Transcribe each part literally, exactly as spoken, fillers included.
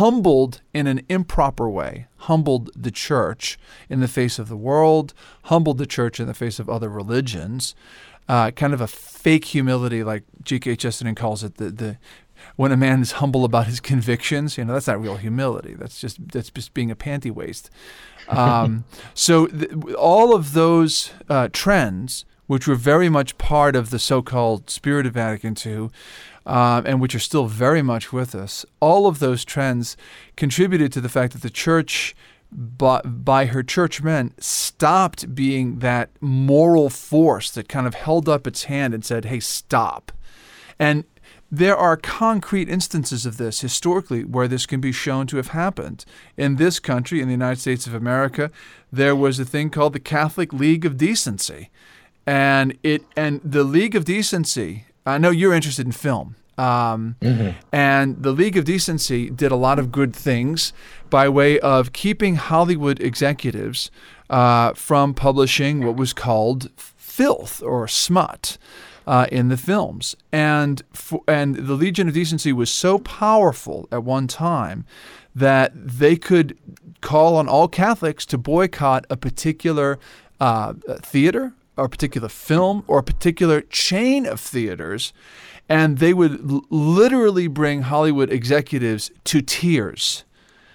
humbled in an improper way, humbled the church in the face of the world, humbled the church in the face of other religions, uh, kind of a fake humility, like G K Chesterton calls it, the the when a man is humble about his convictions. You know, that's not real humility. That's just that's just being a panty waist. Um, so th- all of those uh, trends, which were very much part of the so-called spirit of Vatican two, uh, and which are still very much with us, all of those trends contributed to the fact that the church, by, by her churchmen, stopped being that moral force that kind of held up its hand and said, hey, stop. And there are concrete instances of this historically where this can be shown to have happened. In this country, in the United States of America, there was a thing called the Catholic League of Decency. And it and the League of Decency, I know you're interested in film, um, mm-hmm. and the League of Decency did a lot of good things by way of keeping Hollywood executives uh, from publishing what was called filth or smut uh, in the films. And for, and the Legion of Decency was so powerful at one time that they could call on all Catholics to boycott a particular uh, theater, or a particular film, or a particular chain of theaters, and they would l- literally bring Hollywood executives to tears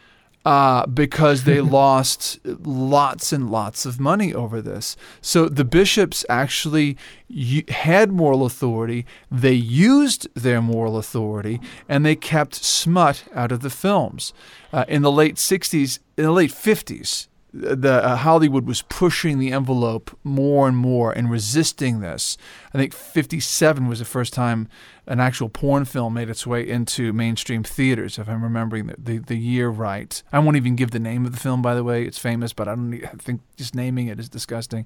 uh, because they lost lots and lots of money over this. So the bishops actually y- had moral authority, they used their moral authority, and they kept smut out of the films. Uh, in the late sixties, in the late fifties, The uh, Hollywood was pushing the envelope more and more and resisting this. I think fifty-seven was the first time an actual porn film made its way into mainstream theaters, if I'm remembering the, the, the year right. I won't even give the name of the film, by the way. It's famous, but I don't I think just naming it is disgusting.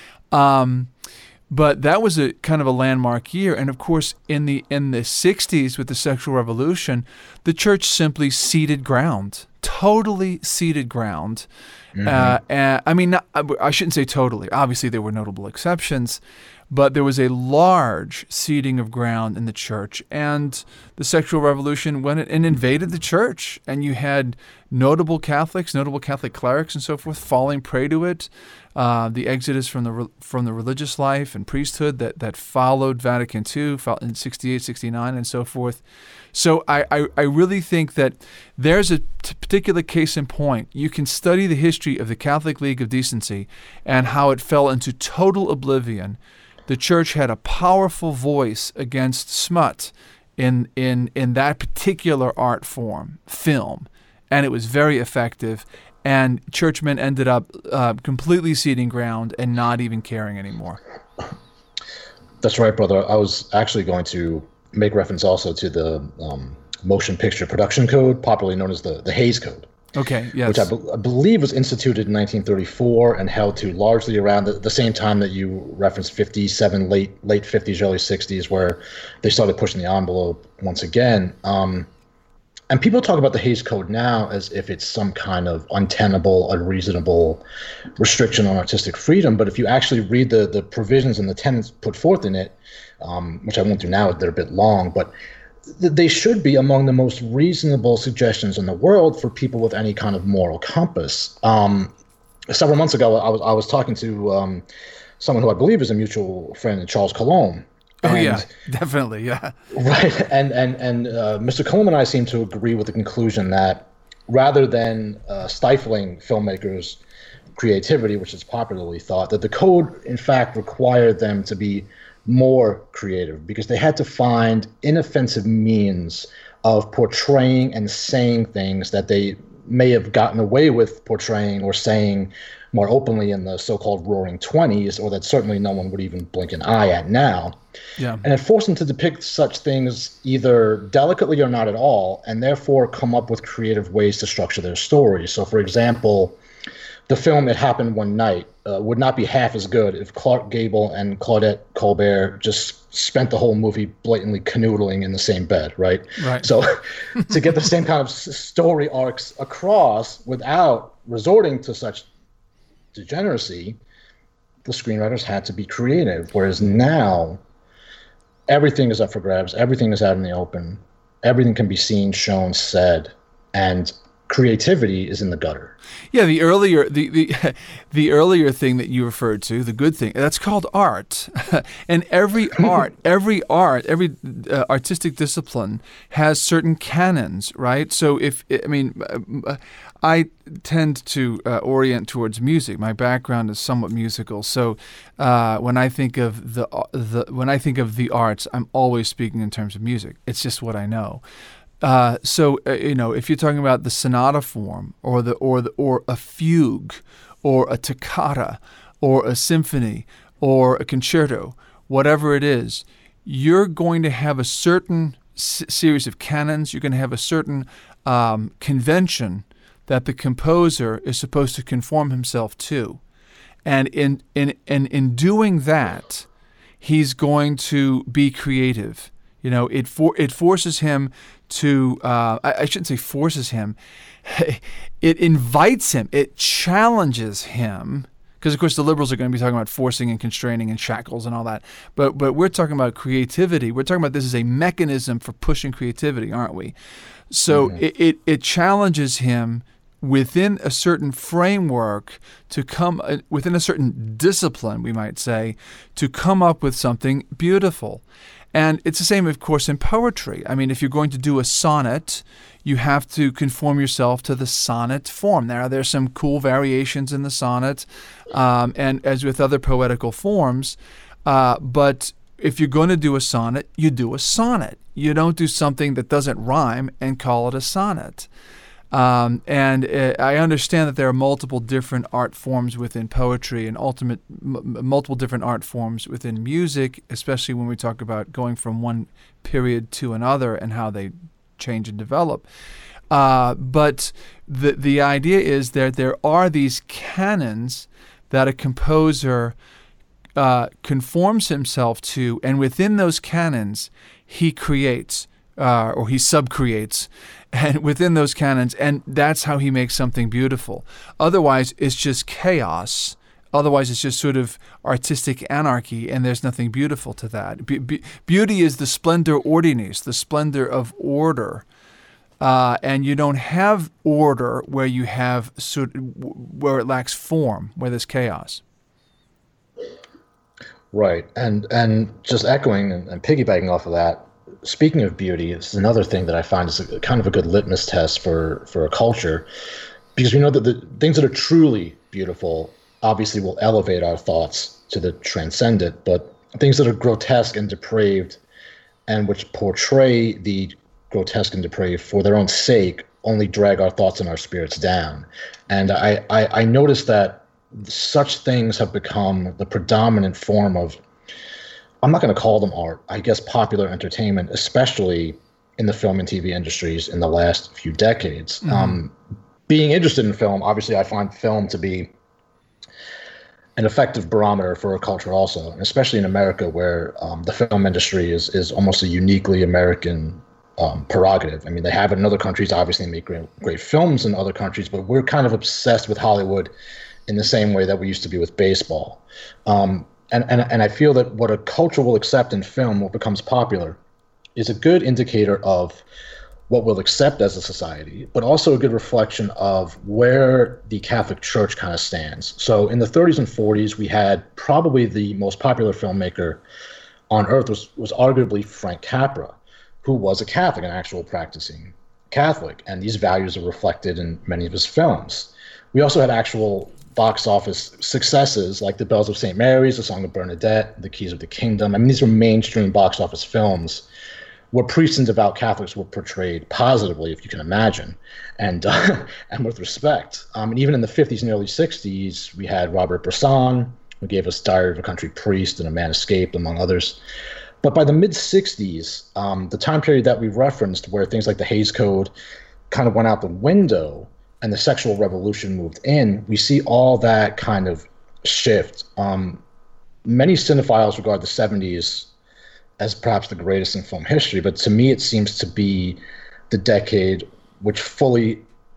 Um, but that was a kind of a landmark year. And of course, in the in the sixties with the sexual revolution, the church simply ceded ground, totally ceded ground. Mm-hmm. Uh, and, I mean, not, I shouldn't say totally. Obviously, there were notable exceptions, but there was a large ceding of ground in the church. And the sexual revolution went and invaded the church. And you had notable Catholics, notable Catholic clerics and so forth falling prey to it. Uh, the exodus from the from the religious life and priesthood that, that followed Vatican two in sixty-eight, sixty-nine, and so forth. So I, I, I really think that there's a t- particular case in point. You can study the history of the Catholic League of Decency and how it fell into total oblivion. The church had a powerful voice against smut in in in that particular art form, film, and it was very effective. And churchmen ended up uh, completely ceding ground and not even caring anymore. That's right, brother. I was actually going to make reference also to the um, Motion Picture Production Code, popularly known as the, the Hays Code. Okay, yes. Which I, be- I believe was instituted in nineteen thirty-four and held to largely around the, the same time that you referenced, fifty-seven, late late fifties, early sixties, where they started pushing the envelope once again. Um, and people talk about the Hays Code now as if it's some kind of untenable, unreasonable restriction on artistic freedom. But if you actually read the, the provisions and the tenets put forth in it, um, which I won't do now, they're a bit long, but they should be among the most reasonable suggestions in the world for people with any kind of moral compass. Um, several months ago, I was I was talking to um, someone who I believe is a mutual friend, Charles Coulombe. Oh and, yeah, definitely, yeah. Right, and and and uh, Mister Coulombe and I seem to agree with the conclusion that rather than uh, stifling filmmakers' creativity, which is popularly thought, that the code in fact required them to be more creative because they had to find inoffensive means of portraying and saying things that they may have gotten away with portraying or saying more openly in the so-called Roaring Twenties, or that certainly no one would even blink an eye at now. Yeah. And it forced them to depict such things either delicately or not at all, and therefore come up with creative ways to structure their stories. So, for example, the film It Happened One Night uh, would not be half as good if Clark Gable and Claudette Colbert just spent the whole movie blatantly canoodling in the same bed, right? Right. So to get the same kind of s- story arcs across without resorting to such degeneracy, the screenwriters had to be creative. Whereas now, everything is up for grabs. Everything is out in the open. Everything can be seen, shown, said. and creativity is in the gutter. Yeah, the earlier the, the the earlier thing that you referred to, the good thing, that's called art. And every art, every art, every uh, artistic discipline has certain canons, right? So if I mean, I tend to uh, orient towards music. My background is somewhat musical, so uh, when I think of the the when I think of the arts, I'm always speaking in terms of music. It's just what I know. Uh, so uh, you know, if you're talking about the sonata form, or the or the or a fugue, or a toccata, or a symphony, or a concerto, whatever it is, you're going to have a certain s- series of canons. You're going to have a certain um, convention that the composer is supposed to conform himself to, and in in in in doing that, he's going to be creative. You know, it for it forces him to, uh, I, I shouldn't say forces him, it invites him, it challenges him, because of course the liberals are going to be talking about forcing and constraining and shackles and all that, but but we're talking about creativity. We're talking about this as a mechanism for pushing creativity, aren't we? So mm-hmm. it, it, it challenges him within a certain framework to come, uh, within a certain discipline, we might say, to come up with something beautiful. And it's the same, of course, in poetry. I mean, if you're going to do a sonnet, you have to conform yourself to the sonnet form. Now, there's some cool variations in the sonnet, um, and as with other poetical forms, uh, but if you're going to do a sonnet, you do a sonnet. You don't do something that doesn't rhyme and call it a sonnet. Um, and uh, I understand that there are multiple different art forms within poetry and ultimate m- multiple different art forms within music, especially when we talk about going from one period to another and how they change and develop. Uh, but the the idea is that there are these canons that a composer uh, conforms himself to, and within those canons, he creates uh, or he subcreates. And within those canons, and that's how he makes something beautiful. Otherwise, it's just chaos. Otherwise, it's just sort of artistic anarchy, and there's nothing beautiful to that. Be- be- beauty is the splendor ordinis, the splendor of order. Uh, and you don't have order where you have sort of, where it lacks form, where there's chaos. Right, and and just echoing and, and piggybacking off of that. Speaking of beauty, this is another thing that I find is a, kind of a good litmus test for, for a culture, because we know that the things that are truly beautiful obviously will elevate our thoughts to the transcendent, but things that are grotesque and depraved and which portray the grotesque and depraved for their own sake only drag our thoughts and our spirits down. And I, I, I noticed that such things have become the predominant form of, I'm not going to call them art, I guess popular entertainment, especially in the film and T V industries in the last few decades. Mm-hmm. Um, being interested in film, obviously I find film to be an effective barometer for a culture also, especially in America where um, the film industry is is almost a uniquely American um, prerogative. I mean, they have it in other countries, obviously they make great, great films in other countries, but we're kind of obsessed with Hollywood in the same way that we used to be with baseball. Um, And, and and I feel that what a culture will accept in film, what becomes popular, is a good indicator of what we'll accept as a society, but also a good reflection of where the Catholic Church kind of stands. So in the thirties and forties, we had probably the most popular filmmaker on earth was, was arguably Frank Capra, who was a Catholic, an actual practicing Catholic, and these values are reflected in many of his films. We also had actual box office successes like The Bells of Saint Mary's, The Song of Bernadette, The Keys of the Kingdom. I mean, these were mainstream box office films where priests and devout Catholics were portrayed positively, if you can imagine, and uh, and with respect. Um, and even in the fifties and early sixties, we had Robert Bresson, who gave us Diary of a Country Priest and A Man Escaped, among others. But by the mid-sixties, um, the time period that we referenced, where things like the Hays Code kind of went out the window, and the sexual revolution moved in, we see all that kind of shift. Um, many cinephiles regard the seventies as perhaps the greatest in film history, but to me it seems to be the decade which fully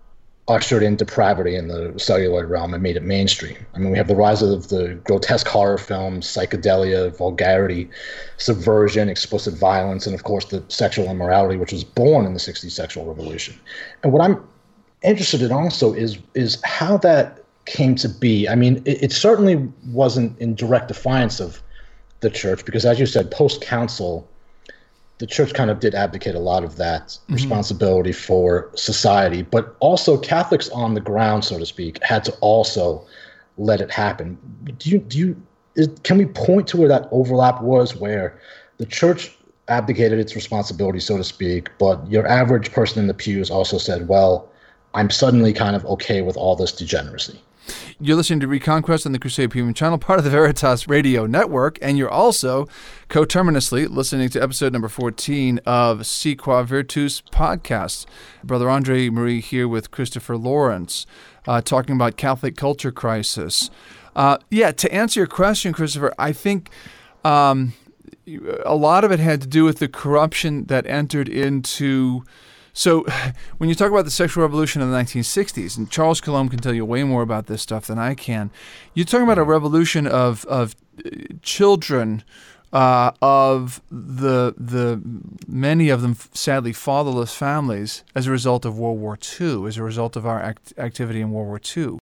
ushered in depravity in the celluloid realm and made it mainstream. I mean, we have the rise of the grotesque horror films, psychedelia, vulgarity, subversion, explicit violence, and of course the sexual immorality, which was born in the sixties sexual revolution. And what I'm interested in also is is how that came to be. I mean, it, it certainly wasn't in direct defiance of the church, because as you said, post-council, the church kind of did abdicate a lot of that mm-hmm. responsibility for society, but also Catholics on the ground, so to speak, had to also let it happen. Do you, do you, is, can we point to where that overlap was, where the church abdicated its responsibility, so to speak, but your average person in the pews also said, well, I'm suddenly kind of okay with all this degeneracy? You're listening to Reconquest on the Crusade Premium Channel, part of the Veritas Radio Network, and you're also coterminously listening to episode number fourteen of Si Qua Virtus podcast. Brother Andre Marie here with Christopher Lawrence, uh, talking about Catholic culture crisis. Uh, yeah, to answer your question, Christopher, I think um, a lot of it had to do with the corruption that entered into. So when you talk about the sexual revolution of the nineteen sixties, and Charles Coulombe can tell you way more about this stuff than I can, you're talking about a revolution of of children, uh, of the the many of them sadly fatherless families as a result of World War Two, as a result of our act- activity in World War Two.